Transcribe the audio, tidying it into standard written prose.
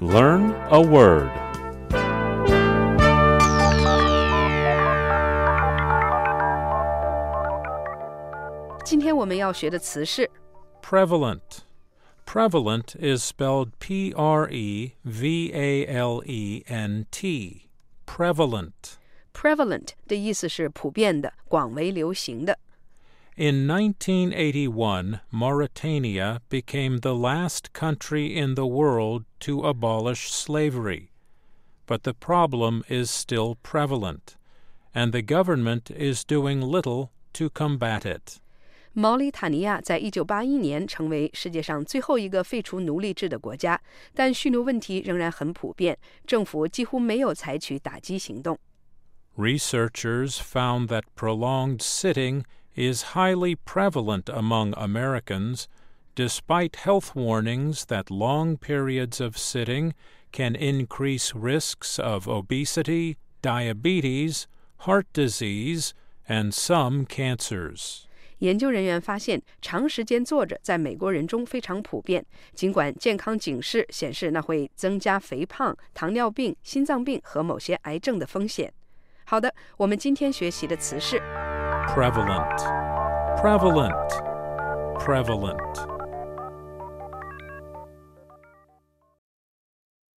Learn a word. Prevalent. Prevalent is spelled P-R-E-V-A-L-E-N-T. Prevalent. Prevalent 的意思是普遍的、广为流行的。 In 1981, Mauritania became the last country in the world to abolish slavery. But the problem is still prevalent, and the government is doing little to combat it. 毛里塔尼亚在1981年成为世界上最后一个废除奴隶制的国家，但蓄奴问题仍然很普遍，政府几乎没有采取打击行动。 Researchers found that prolonged sitting is highly prevalent among Americans, despite health warnings that long periods of sitting can increase risks of obesity, diabetes, heart disease, and some cancers. 研究人员发现，长时间坐着在美国人中非常普遍，尽管健康警示显示那会增加肥胖、糖尿病、心脏病和某些癌症的风险。好的，我们今天学习的词是 Prevalent. Prevalent. Prevalent.